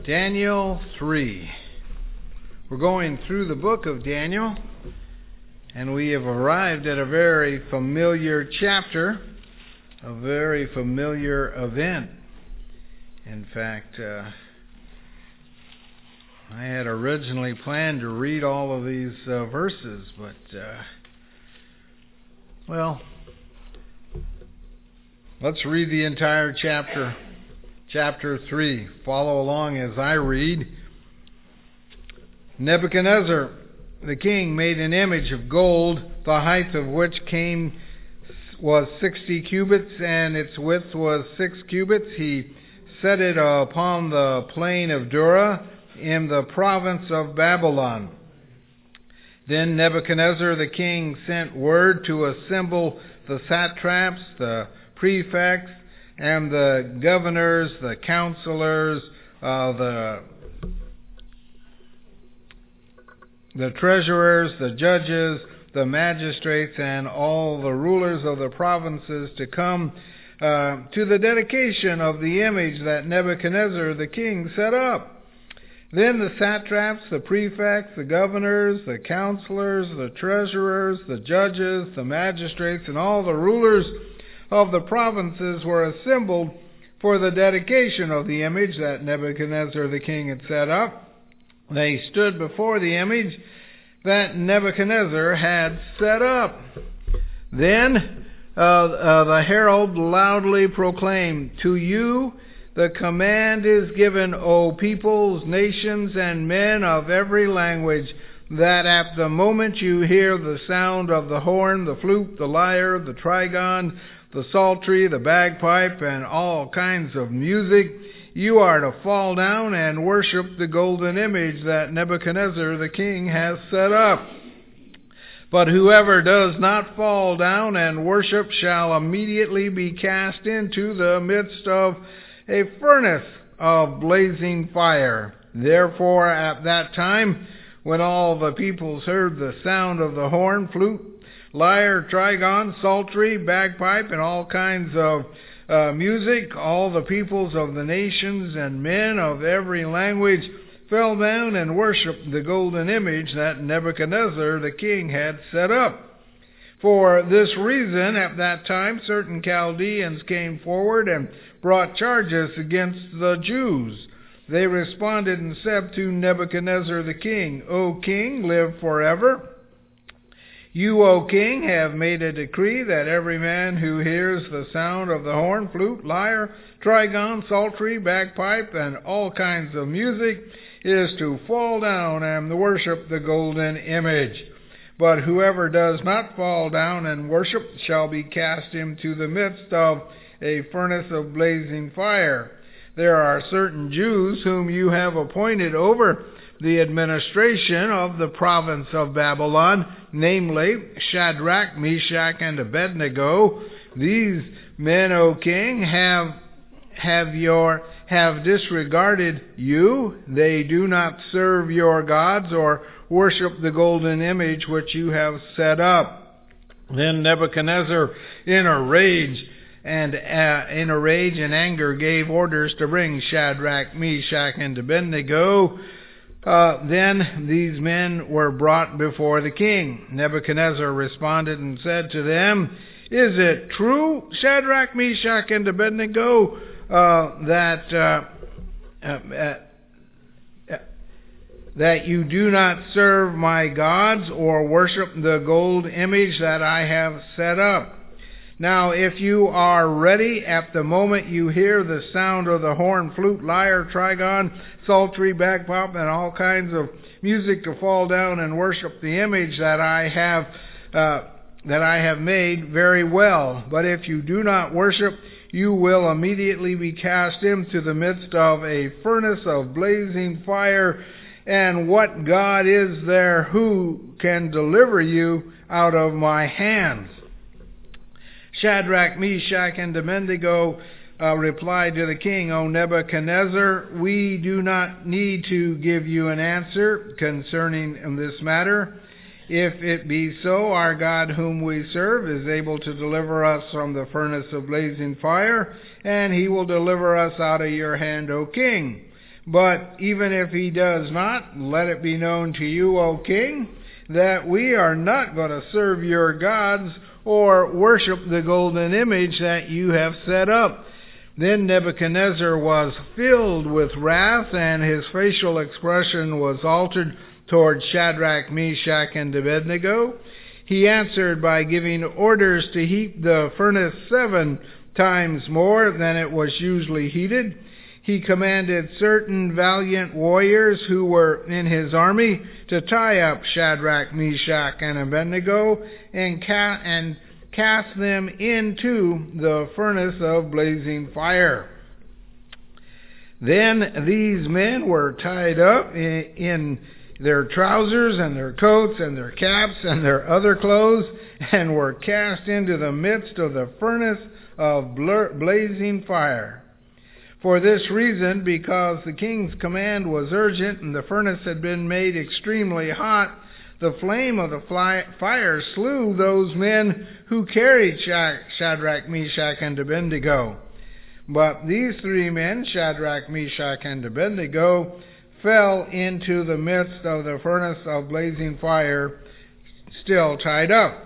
Daniel 3. We're going through the book of Daniel, and we have arrived at a very familiar chapter, a very familiar event. In fact, I had originally planned to read all of these verses, but, let's read the entire chapter. Chapter 3. Follow along as I read. Nebuchadnezzar, the king, made an image of gold, the height of which was 60 cubits, and its width was 6 cubits. He set it upon the plain of Dura in the province of Babylon. Then Nebuchadnezzar, the king, sent word to assemble the satraps, the prefects, and the governors, the counselors, the treasurers, the judges, the magistrates, and all the rulers of the provinces to come to the dedication of the image that Nebuchadnezzar the king set up. Then the satraps, the prefects, the governors, the counselors, the treasurers, the judges, the magistrates, and all the rulers of the provinces were assembled for the dedication of the image that Nebuchadnezzar the king had set up. They stood before the image that Nebuchadnezzar had set up. Then the herald loudly proclaimed, "To you the command is given, O peoples, nations, and men of every language, that at the moment you hear the sound of the horn, the flute, the lyre, the trigon, the psaltery, the bagpipe, and all kinds of music, you are to fall down and worship the golden image that Nebuchadnezzar the king has set up. But whoever does not fall down and worship shall immediately be cast into the midst of a furnace of blazing fire." Therefore, at that time, when all the peoples heard the sound of the horn, flute, lyre, trigon, psaltery, bagpipe, and all kinds of music, all the peoples of the nations and men of every language fell down and worshipped the golden image that Nebuchadnezzar the king had set up. For this reason, at that time, certain Chaldeans came forward and brought charges against the Jews. They responded and said to Nebuchadnezzar the king, "O king, live forever. You, O king, have made a decree that every man who hears the sound of the horn, flute, lyre, trigon, psaltery, bagpipe, and all kinds of music is to fall down and worship the golden image. But whoever does not fall down and worship shall be cast into the midst of a furnace of blazing fire. There are certain Jews whom you have appointed over the administration of the province of Babylon, namely Shadrach, Meshach, and Abednego. These men, O king, have disregarded you. They do not serve your gods or worship the golden image which you have set up." Then Nebuchadnezzar, in a rage and anger, gave orders to bring Shadrach, Meshach, and Abednego. Then these men were brought before the king. Nebuchadnezzar responded and said to them, "Is it true, Shadrach, Meshach, and Abednego, that you do not serve my gods or worship the gold image that I have set up? Now, if you are ready at the moment you hear the sound of the horn, flute, lyre, trigon, psaltery, bagpipe, and all kinds of music to fall down and worship the image that I have made, very well. But if you do not worship, you will immediately be cast into the midst of a furnace of blazing fire. And what God is there who can deliver you out of my hands?" Shadrach, Meshach, and Abednego replied to the king, "O Nebuchadnezzar, we do not need to give you an answer concerning this matter. If it be so, our God whom we serve is able to deliver us from the furnace of blazing fire, and he will deliver us out of your hand, O king. But even if he does not, let it be known to you, O king, that we are not going to serve your gods or worship the golden image that you have set up." Then Nebuchadnezzar was filled with wrath, and his facial expression was altered toward Shadrach, Meshach, and Abednego. He answered by giving orders to heat the furnace 7 times more than it was usually heated. He commanded certain valiant warriors who were in his army to tie up Shadrach, Meshach, and Abednego and cast them into the furnace of blazing fire. Then these men were tied up in their trousers and their coats and their caps and their other clothes, and were cast into the midst of the furnace of blazing fire. For this reason, because the king's command was urgent and the furnace had been made extremely hot, the flame of the fire slew those men who carried Shadrach, Meshach, and Abednego. But these 3 men, Shadrach, Meshach, and Abednego, fell into the midst of the furnace of blazing fire, still tied up.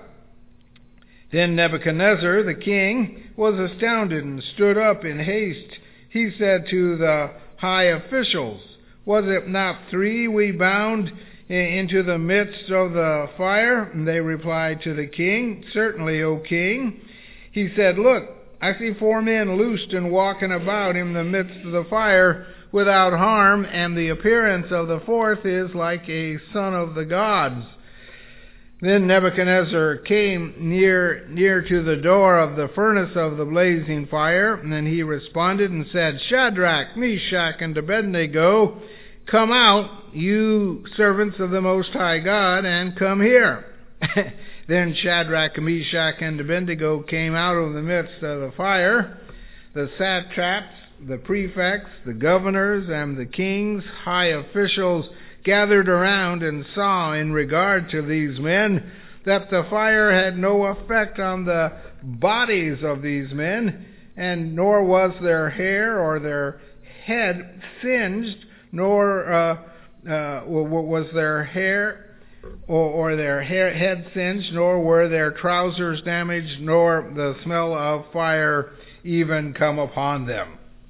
Then Nebuchadnezzar, the king, was astounded and stood up in haste. He said to the high officials, "Was it not 3 we bound into the midst of the fire?" And they replied to the king, "Certainly, O king." He said, "Look, I see 4 men loosed and walking about in the midst of the fire without harm, and the appearance of the 4th is like a son of the gods." Then Nebuchadnezzar came near to the door of the furnace of the blazing fire, and then he responded and said, "Shadrach, Meshach, and Abednego, come out, you servants of the Most High God, and come here." Then Shadrach, Meshach, and Abednego came out of the midst of the fire. The satraps, the prefects, the governors, and the king's high officials gathered around and saw in regard to these men that the fire had no effect on the bodies of these men, and nor was their hair or their head singed, nor was their hair or their head singed, nor were their trousers damaged, nor the smell of fire even come upon them.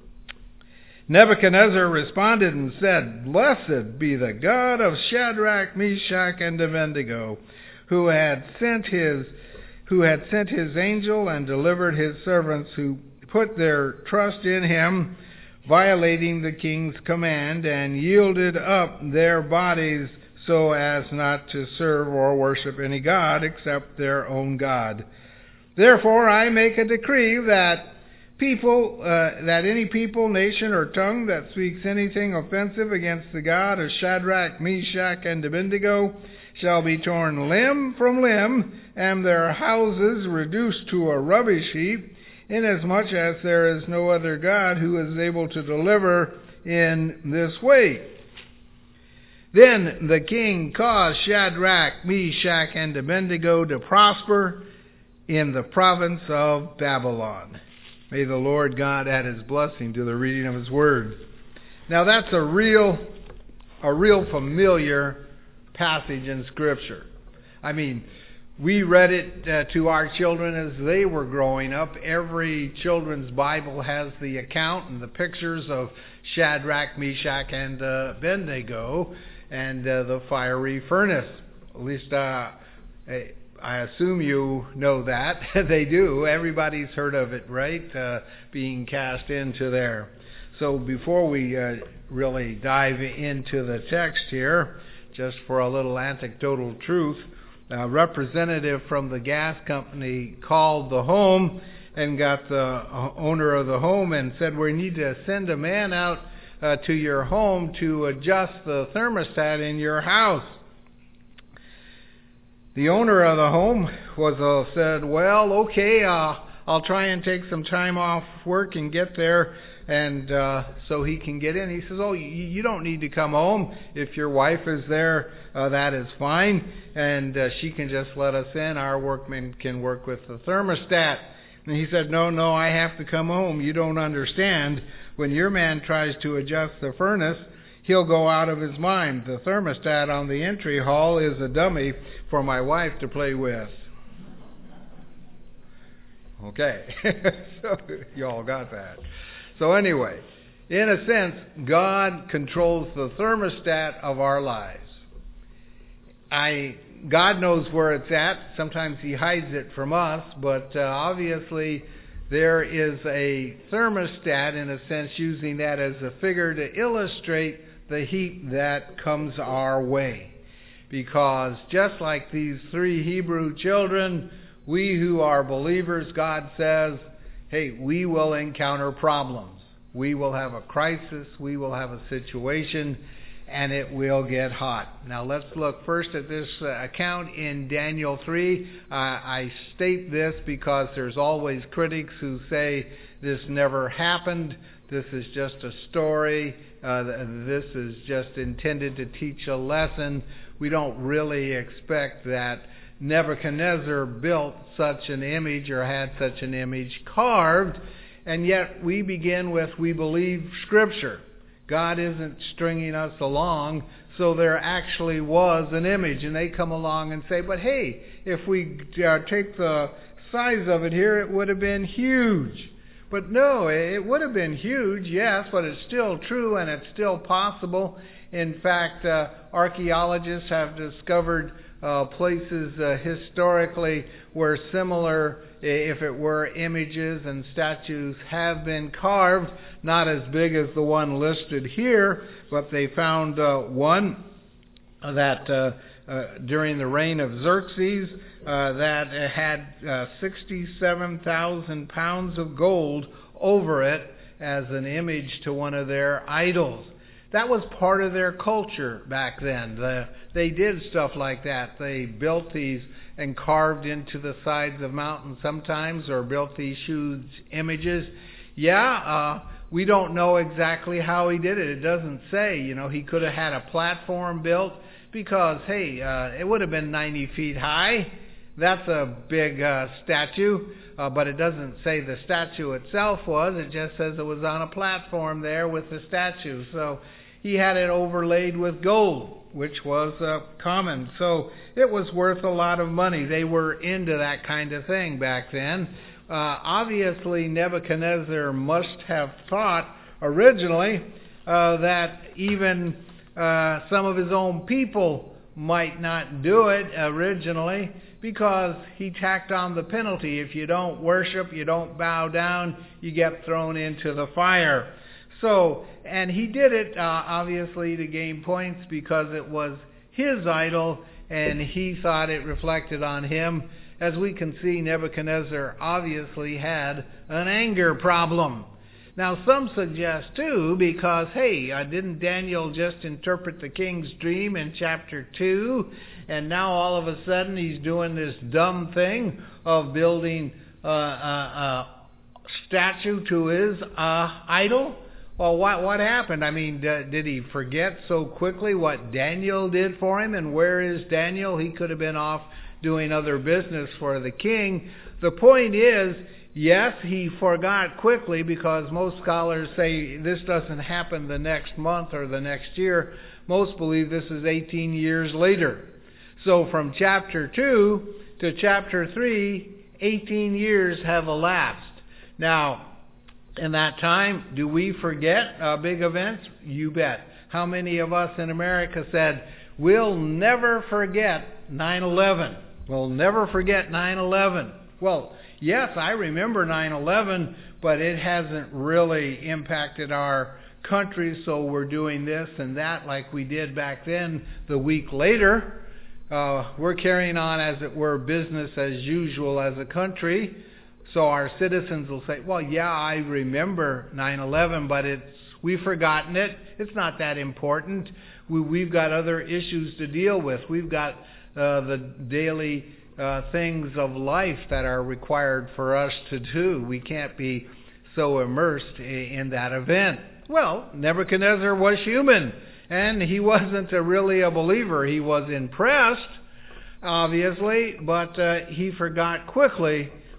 Nebuchadnezzar responded and said, "Blessed be the God of Shadrach, Meshach, and Abednego, who had sent his angel and delivered his servants who put their trust in him, violating the king's command, and yielded up their bodies so as not to serve or worship any god except their own God. Therefore I make a decree that any people, nation, or tongue that speaks anything offensive against the God of Shadrach, Meshach, and Abednego shall be torn limb from limb, and their houses reduced to a rubbish heap, inasmuch as there is no other God who is able to deliver in this way." Then the king caused Shadrach, Meshach, and Abednego to prosper in the province of Babylon. May the Lord God add his blessing to the reading of his word. Now that's a real familiar passage in Scripture. I mean, we read it to our children as they were growing up. Every children's Bible has the account and the pictures of Shadrach, Meshach, and Abednego and the fiery furnace. At least I assume you know that. They do. Everybody's heard of it, right? Being cast into there. So before we really dive into the text here, just for a little anecdotal truth, a representative from the gas company called the home and got the owner of the home and said, "We need to send a man out to your home to adjust the thermostat in your house." The owner of the home said, "Well, okay, I'll try and take some time off work and get there, and so he can get in." He says, "Oh, you don't need to come home. If your wife is there, that is fine, and she can just let us in. Our workmen can work with the thermostat." And he said, no, I have to come home. You don't understand. When your man tries to adjust the furnace, he'll go out of his mind. The thermostat on the entry hall is a dummy for my wife to play with. Okay. So you all got that. So anyway, in a sense, God controls the thermostat of our lives. God knows where it's at. Sometimes He hides it from us, but obviously there is a thermostat, in a sense, using that as a figure to illustrate the heat that comes our way. Because just like these 3 Hebrew children, we who are believers, God says, hey, we will encounter problems. We will have a crisis. We will have a situation, and it will get hot. Now let's look first at this account in Daniel 3. I state this because there's always critics who say this never happened. This is just a story. This is just intended to teach a lesson. We don't really expect that Nebuchadnezzar built such an image or had such an image carved. And yet we begin with, we believe Scripture. God isn't stringing us along, so there actually was an image. And they come along and say, but hey, if we take the size of it here, it would have been huge. But no, it would have been huge, yes, but it's still true and it's still possible. In fact, archaeologists have discovered places historically where similar, if it were, images and statues have been carved, not as big as the one listed here, but they found one that during the reign of Xerxes that had 67,000 pounds of gold over it as an image to one of their idols. That was part of their culture back then. They did stuff like that. They built these and carved into the sides of mountains sometimes, or built these huge images. We don't know exactly how he did it. It doesn't say. He could have had a platform built because, hey, it would have been 90 feet high. That's a big statue, but it doesn't say the statue itself was. It just says it was on a platform there with the statue. So he had it overlaid with gold, which was common. So it was worth a lot of money. They were into that kind of thing back then. Obviously, Nebuchadnezzar must have thought originally that even some of his own people might not do it originally, because he tacked on the penalty. If you don't worship, you don't bow down, you get thrown into the fire. So, and he did it obviously to gain points because it was his idol and he thought it reflected on him. As we can see, Nebuchadnezzar obviously had an anger problem. Now, some suggest, too, because, hey, didn't Daniel just interpret the king's dream in chapter 2? And now, all of a sudden, he's doing this dumb thing of building a statue to his idol? Well, what happened? I mean, did he forget so quickly what Daniel did for him? And where is Daniel? He could have been off doing other business for the king. The point is, yes, he forgot quickly, because most scholars say this doesn't happen the next month or the next year. Most believe this is 18 years later. So from chapter 2 to chapter 3, 18 years have elapsed. Now, in that time, do we forget big events? You bet. How many of us in America said, we'll never forget 9/11? We'll never forget 9/11. Well, yes, I remember 9/11, but it hasn't really impacted our country, so we're doing this and that like we did back then the week later. We're carrying on, as it were, business as usual as a country. So our citizens will say, well, yeah, I remember 9/11, but we've forgotten it. It's not that important. We've got other issues to deal with. We've got the daily things of life that are required for us to do. We can't be so immersed in that event. Well, Nebuchadnezzar was human, and he wasn't really a believer. He was impressed, obviously, but he forgot quickly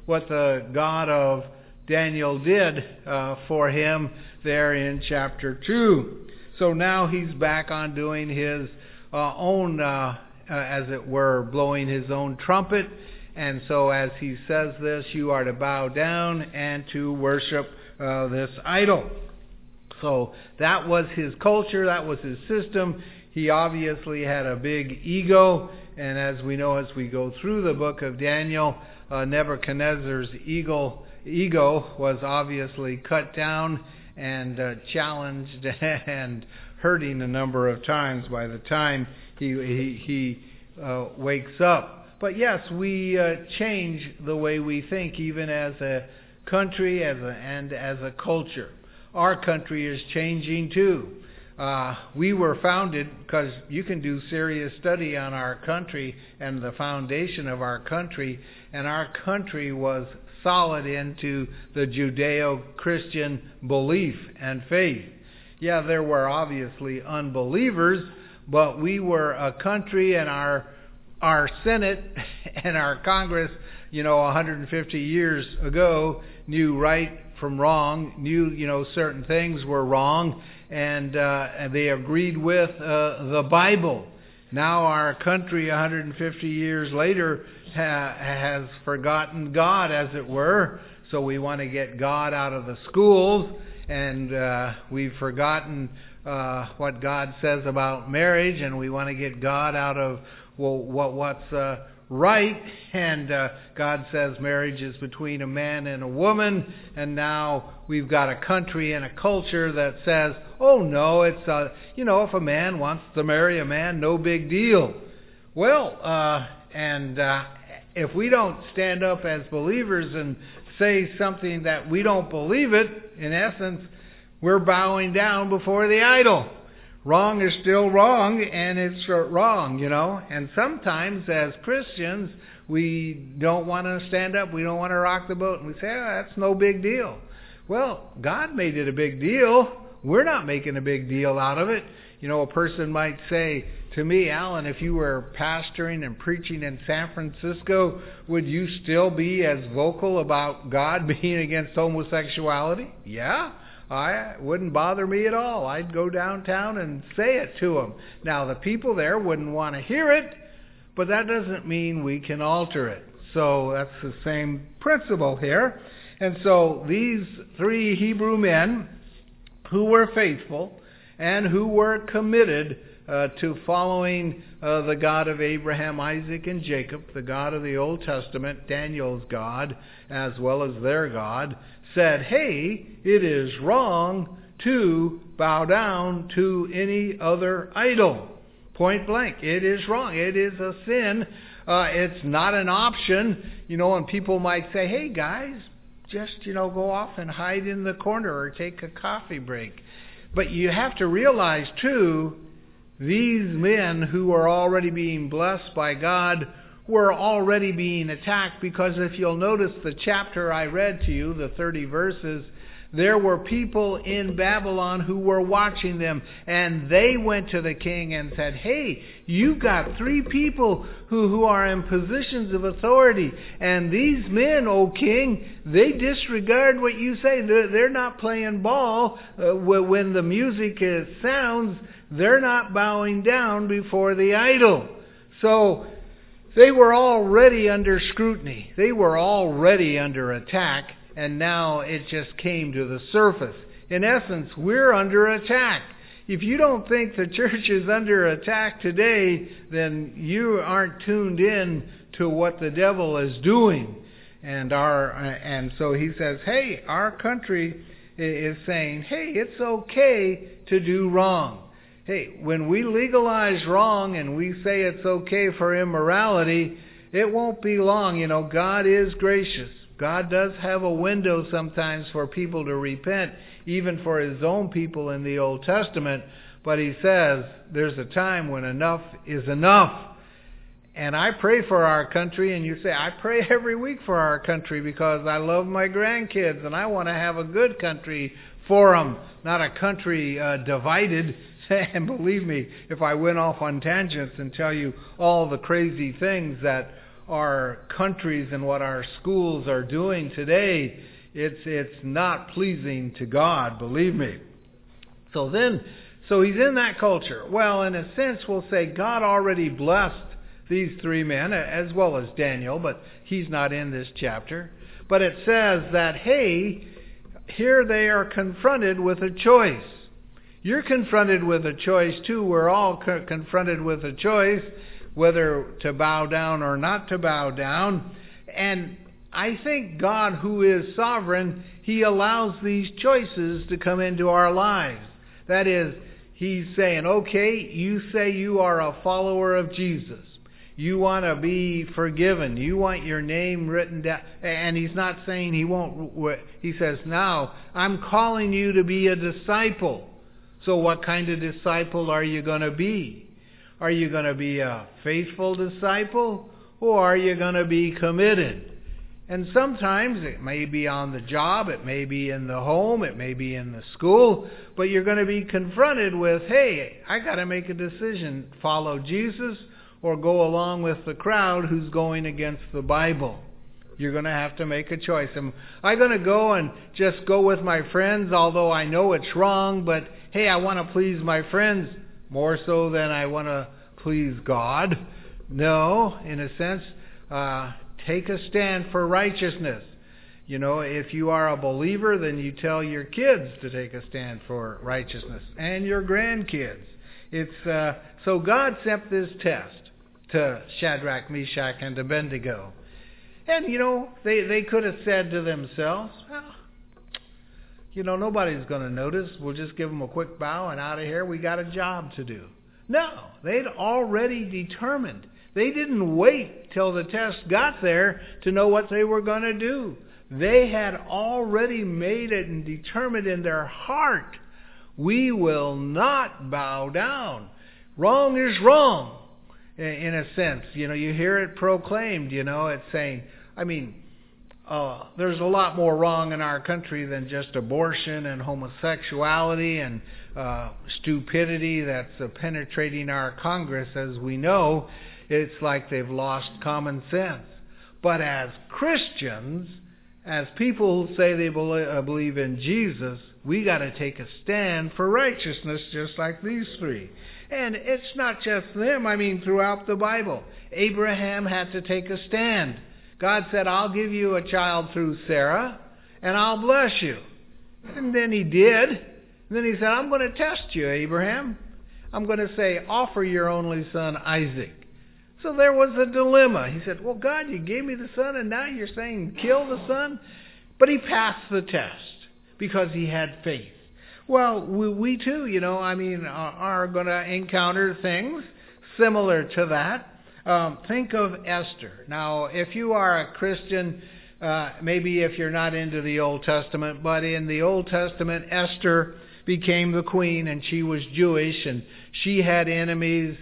what the God of Daniel did for him there in chapter 2. So now he's back on doing his own, as it were, blowing his own trumpet. And so as he says this, you are to bow down and to worship this idol. So that was his culture, that was his system. He obviously had a big ego, and as we know as we go through the book of Daniel, Nebuchadnezzar's ego was obviously cut down and challenged and hurting a number of times by the time he wakes up. But yes, we change the way we think, even as a country and as a culture. Our country is changing too. We were founded, because you can do serious study on our country and the foundation of our country, and our country was solid into the Judeo-Christian belief and faith. Yeah, there were obviously unbelievers, but we were a country, and our Senate and our Congress, 150 years ago, knew right from wrong, knew, certain things were wrong, and they agreed with the Bible. Now our country, 150 years later, has forgotten God, as it were. So we want to get God out of the schools, and we've forgotten what God says about marriage, and we want to get God out of what's right. And God says marriage is between a man and a woman, and now we've got a country and a culture that says, oh no, it's if a man wants to marry a man, no big deal. Well, if we don't stand up as believers and say something that we don't believe it, in essence, we're bowing down before the idol. Wrong is still wrong, and it's wrong, And sometimes as Christians, we don't want to stand up. We don't want to rock the boat. And we say, that's no big deal. Well, God made it a big deal. We're not making a big deal out of it. A person might say to me, Alan, if you were pastoring and preaching in San Francisco, would you still be as vocal about God being against homosexuality? Yeah. It wouldn't bother me at all. I'd go downtown and say it to them. Now, the people there wouldn't want to hear it, but that doesn't mean we can alter it. So that's the same principle here. And so these three Hebrew men who were faithful and who were committed to following the God of Abraham, Isaac, and Jacob, the God of the Old Testament, Daniel's God, as well as their God, said, hey, it is wrong to bow down to any other idol. Point blank. It is wrong. It is a sin. It's not an option. And people might say, hey guys, just, go off and hide in the corner or take a coffee break. But you have to realize too, these men who are already being blessed by God were already being attacked, because if you'll notice the chapter I read to you, the 30 verses, there were people in Babylon who were watching them, and they went to the king and said, hey, you've got three people who are in positions of authority, and these men, O king, they disregard what you say. They're not playing ball when the music sounds. They're not bowing down before the idol. So they were already under scrutiny. They were already under attack, and now it just came to the surface. In essence, we're under attack. If you don't think the church is under attack today, then you aren't tuned in to what the devil is doing. And so he says, hey, our country is saying, hey, it's okay to do wrong. Hey, when we legalize wrong and we say it's okay for immorality, it won't be long. God is gracious. God does have a window sometimes for people to repent, even for His own people in the Old Testament. But He says there's a time when enough is enough. And I pray for our country, and you say, I pray every week for our country because I love my grandkids and I want to have a good country for them, not a country divided. And believe me, if I went off on tangents and tell you all the crazy things that our countries and what our schools are doing today, it's not pleasing to God, believe me. So he's in that culture. Well, in a sense, we'll say God already blessed these three men, as well as Daniel, but he's not in this chapter. But it says that, hey, here they are confronted with a choice. You're confronted with a choice too. We're all confronted with a choice, whether to bow down or not to bow down. And I think God, who is sovereign, He allows these choices to come into our lives. That is, He's saying, okay, you say you are a follower of Jesus. You want to be forgiven. You want your name written down. And He's not saying He won't. He says, now, I'm calling you to be a disciple. So what kind of disciple are you going to be? Are you going to be a faithful disciple? Or are you going to be committed? And sometimes it may be on the job, it may be in the home, it may be in the school, but you're going to be confronted with, hey, I got to make a decision, follow Jesus or go along with the crowd who's going against the Bible. You're going to have to make a choice. Am I going to go and just go with my friends, although I know it's wrong, but hey, I want to please my friends more so than I want to please God? No, in a sense, take a stand for righteousness. You know, if you are a believer, then you tell your kids to take a stand for righteousness, and your grandkids. So God sent this test to Shadrach, Meshach, and Abednego. And, you know, they could have said to themselves, well, you know, nobody's going to notice. We'll just give them a quick bow and out of here. We got a job to do. No, they'd already determined. They didn't wait till the test got there to know what they were going to do. They had already made it and determined in their heart, we will not bow down. Wrong is wrong, in a sense. You know, you hear it proclaimed, you know, it's saying, there's a lot more wrong in our country than just abortion and homosexuality and stupidity that's penetrating our Congress. As we know, it's like they've lost common sense. But as Christians, as people who say they believe in Jesus, we got to take a stand for righteousness just like these three. And it's not just them. Throughout the Bible, Abraham had to take a stand. God said, I'll give you a child through Sarah, and I'll bless you. And then He did. And then He said, I'm going to test you, Abraham. I'm going to say, offer your only son, Isaac. So there was a dilemma. He said, well, God, you gave me the son, and now you're saying kill the son? But he passed the test because he had faith. Well, we too, are going to encounter things similar to that. Think of Esther. Now, if you are a Christian, maybe if you're not into the Old Testament, but in the Old Testament, Esther became the queen, and she was Jewish, and she had enemies.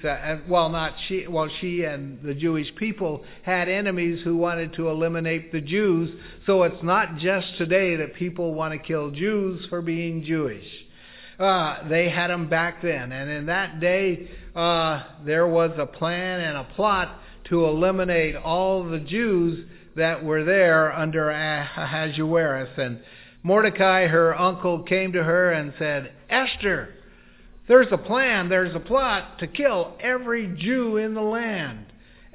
She and the Jewish people had enemies who wanted to eliminate the Jews. So it's not just today that people want to kill Jews for being Jewish. They had them back then, and in that day there was a plan and a plot to eliminate all the Jews that were there under Ahasuerus. And Mordecai, her uncle, came to her and said, Esther, there's a plan, there's a plot to kill every Jew in the land.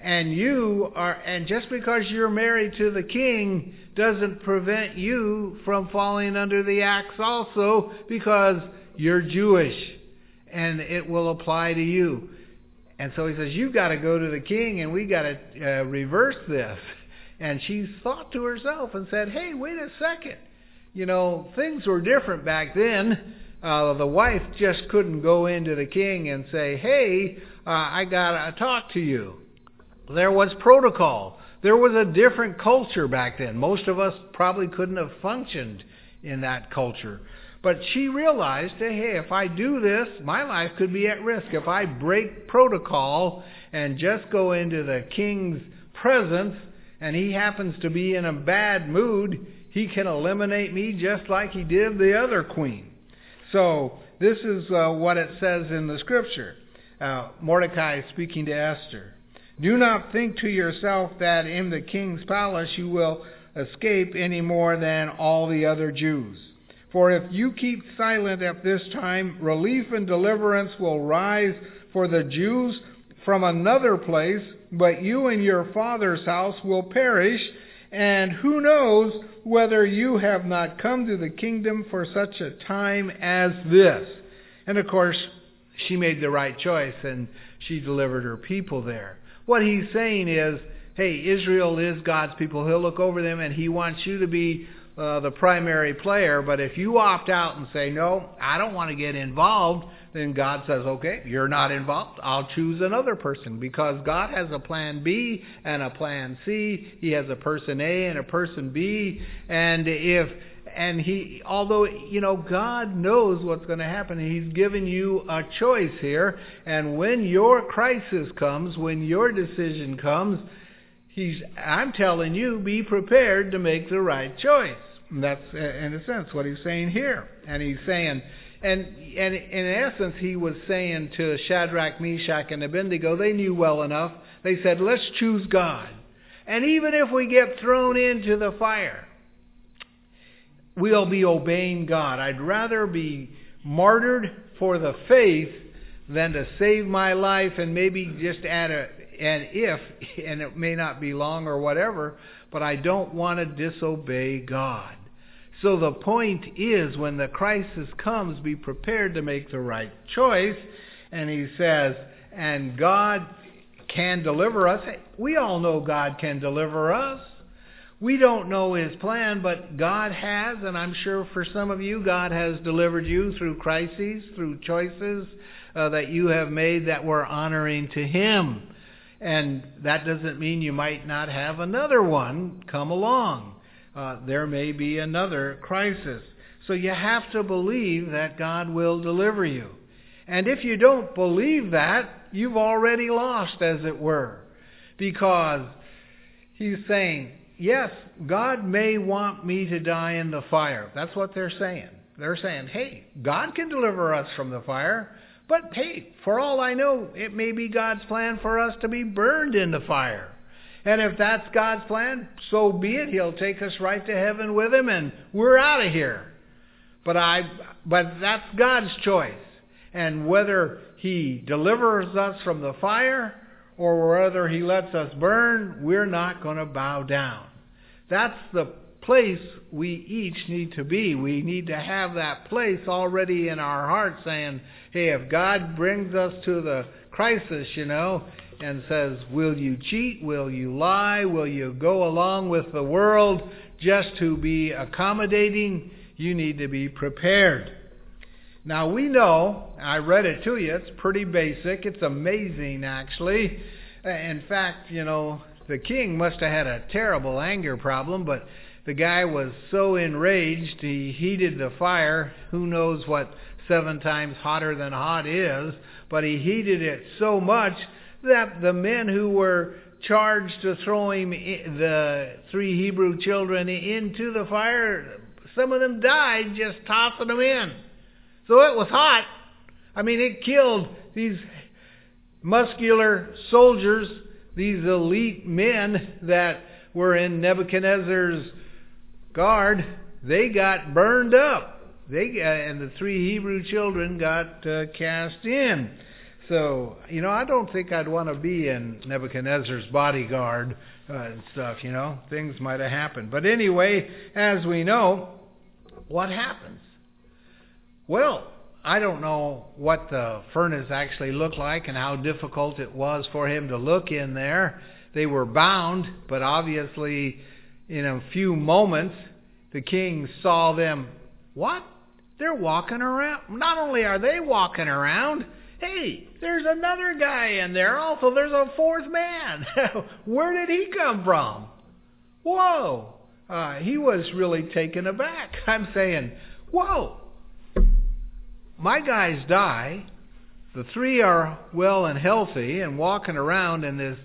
And just because you're married to the king doesn't prevent you from falling under the axe also, because you're Jewish and it will apply to you. And so he says, you've got to go to the king and we got to reverse this. And she thought to herself and said, hey, wait a second. Things were different back then. The wife just couldn't go into the king and say, hey, I got to talk to you. There was protocol. There was a different culture back then. Most of us probably couldn't have functioned in that culture. But she realized, hey, if I do this, my life could be at risk. If I break protocol and just go into the king's presence and he happens to be in a bad mood, he can eliminate me just like he did the other queen. So this is what it says in the scripture. Mordecai speaking to Esther. Do not think to yourself that in the king's palace you will escape any more than all the other Jews. For if you keep silent at this time, relief and deliverance will rise for the Jews from another place, but you and your father's house will perish, and who knows whether you have not come to the kingdom for such a time as this. And of course, she made the right choice, and she delivered her people there. What he's saying is, hey, Israel is God's people. He'll look over them, and he wants you to be the primary player. But if you opt out and say, no, I don't want to get involved, then God says, okay, you're not involved. I'll choose another person, because God has a plan B and a plan C. He has a person A and a person B. Although God knows what's going to happen, he's given you a choice here. And when your crisis comes, when your decision comes, I'm telling you, be prepared to make the right choice. And that's, in a sense, what he's saying here. And he's saying, and in essence, he was saying to Shadrach, Meshach, and Abednego, they knew well enough. They said, let's choose God. And even if we get thrown into the fire, we'll be obeying God. I'd rather be martyred for the faith than to save my life and maybe just add an if, and it may not be long or whatever, but I don't want to disobey God. So the point is, when the crisis comes, be prepared to make the right choice. And he says, and God can deliver us. We all know God can deliver us. We don't know his plan, but God has, and I'm sure for some of you, God has delivered you through crises, through choices that you have made that were honoring to him. And that doesn't mean you might not have another one come along. There may be another crisis. So you have to believe that God will deliver you. And if you don't believe that, you've already lost, as it were. Because he's saying, yes, God may want me to die in the fire. That's what they're saying. They're saying, hey, God can deliver us from the fire. But hey, for all I know, it may be God's plan for us to be burned in the fire. And if that's God's plan, so be it. He'll take us right to heaven with him, and we're out of here. But that's God's choice. And whether he delivers us from the fire or whether he lets us burn, we're not going to bow down. That's the place we each need to be. We need to have that place already in our heart saying, hey, if God brings us to the crisis, and says, will you cheat? Will you lie? Will you go along with the world just to be accommodating? You need to be prepared. Now we know, I read it to you, it's pretty basic. It's amazing, actually. In fact, the king must have had a terrible anger problem, but the guy was so enraged, he heated the fire. Who knows what 7 times hotter than hot is, but he heated it so much that the men who were charged to throwing the 3 Hebrew children into the fire, some of them died just tossing them in. So it was hot. I mean, it killed these muscular soldiers, these elite men that were in Nebuchadnezzar's guard. They got burned up. And the 3 Hebrew children got cast in. So, I don't think I'd want to be in Nebuchadnezzar's bodyguard and stuff, Things might have happened. But anyway, as we know, what happens? Well, I don't know what the furnace actually looked like and how difficult it was for him to look in there. They were bound, but obviously in a few moments, the king saw them. What? They're walking around. Not only are they walking around, hey, there's another guy in there. Also, there's a 4th man. Where did he come from? Whoa. He was really taken aback. I'm saying, whoa. My guys die. The 3 are well and healthy and walking around in this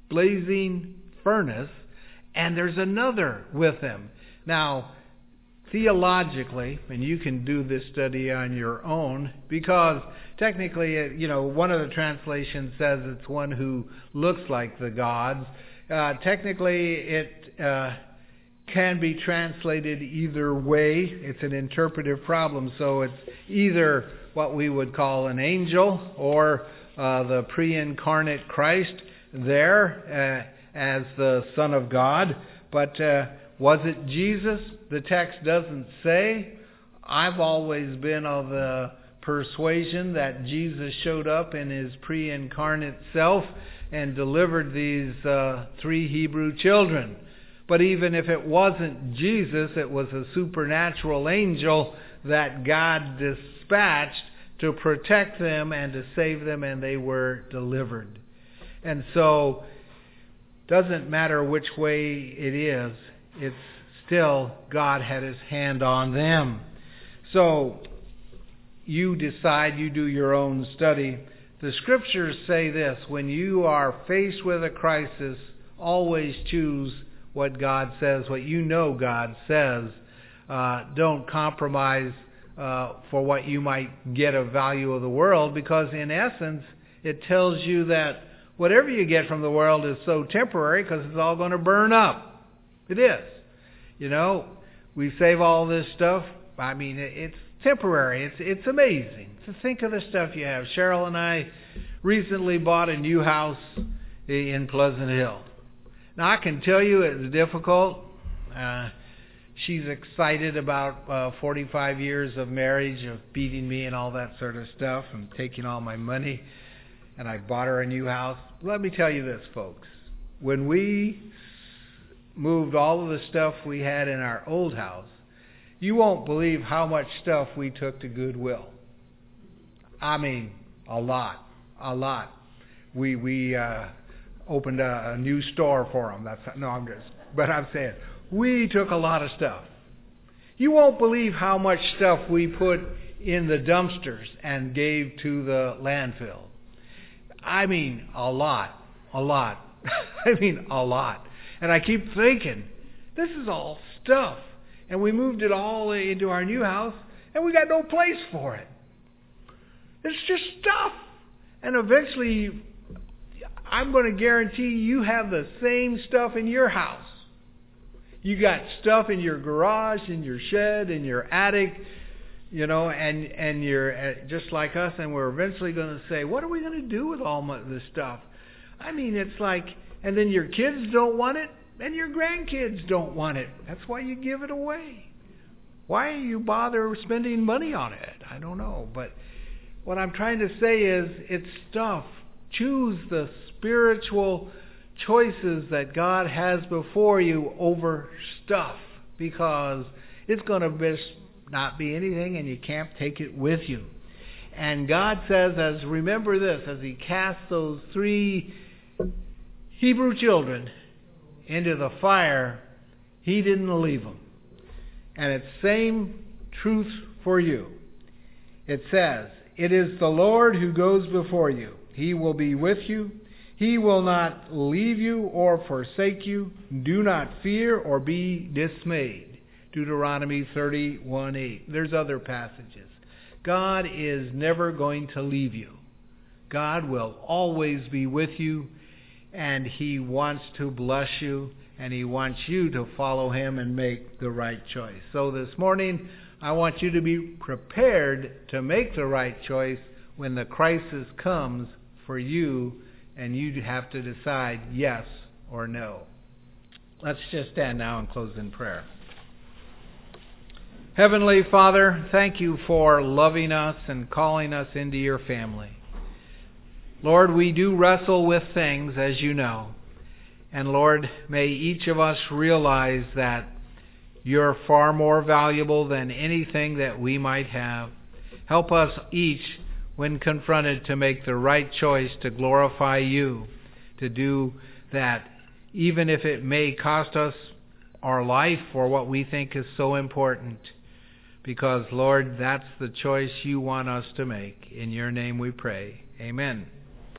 blazing furnace. And there's another with them. Now, theologically, and you can do this study on your own, because technically, one of the translations says it's one who looks like the gods. Technically, it can be translated either way. It's an interpretive problem, so it's either what we would call an angel or the pre-incarnate Christ there as the Son of God. But was it Jesus? The text doesn't say. I've always been of the persuasion that Jesus showed up in his pre-incarnate self and delivered these 3 Hebrew children. But even if it wasn't Jesus, it was a supernatural angel that God dispatched to protect them and to save them, and they were delivered. And so, doesn't matter which way it is, it's still God had his hand on them. So, you decide, you do your own study. The scriptures say this: when you are faced with a crisis, always choose what God says, what you know God says. Don't compromise for what you might get of value of the world, because in essence, it tells you that whatever you get from the world is so temporary because it's all going to burn up. It is. We save all this stuff. I mean, it's temporary. It's amazing to think of the stuff you have. Cheryl and I recently bought a new house in Pleasant Hill. Now, I can tell you it's difficult. She's excited about 45 years of marriage, of beating me and all that sort of stuff, and taking all my money. And I bought her a new house. Let me tell you this, folks. When we moved all of the stuff we had in our old house, you won't believe how much stuff we took to Goodwill. I mean, a lot. We opened a new store for them. But I'm saying, we took a lot of stuff. You won't believe how much stuff we put in the dumpsters and gave to the landfill. I mean, a lot. I mean, a lot. And I keep thinking, this is all stuff. And we moved it all into our new house, and we got no place for it. It's just stuff. And eventually, I'm going to guarantee you have the same stuff in your house. You got stuff in your garage, in your shed, in your attic, and you're just like us, and we're eventually going to say, what are we going to do with all this stuff? I mean, it's like, and then your kids don't want it, and your grandkids don't want it. That's why you give it away. Why you bother spending money on it? I don't know. But what I'm trying to say is, it's stuff. Choose the spiritual choices that God has before you over stuff, because it's going to not be anything, and you can't take it with you. And God says, remember this, as he cast those 3 Hebrew children into the fire, he didn't leave them. And it's same truth for you. It says, it is the Lord who goes before you. He will be with you. He will not leave you or forsake you. Do not fear or be dismayed. Deuteronomy 31:8. There's other passages. God is never going to leave you. God will always be with you, and he wants to bless you, and he wants you to follow him and make the right choice. So this morning, I want you to be prepared to make the right choice when the crisis comes for you, and you have to decide yes or no. Let's just stand now and close in prayer. Heavenly Father, thank you for loving us and calling us into your family. Lord, we do wrestle with things, as you know. And Lord, may each of us realize that you're far more valuable than anything that we might have. Help us each, when confronted, to make the right choice to glorify you, to do that, even if it may cost us our life for what we think is so important. Because, Lord, that's the choice you want us to make. In your name we pray. Amen.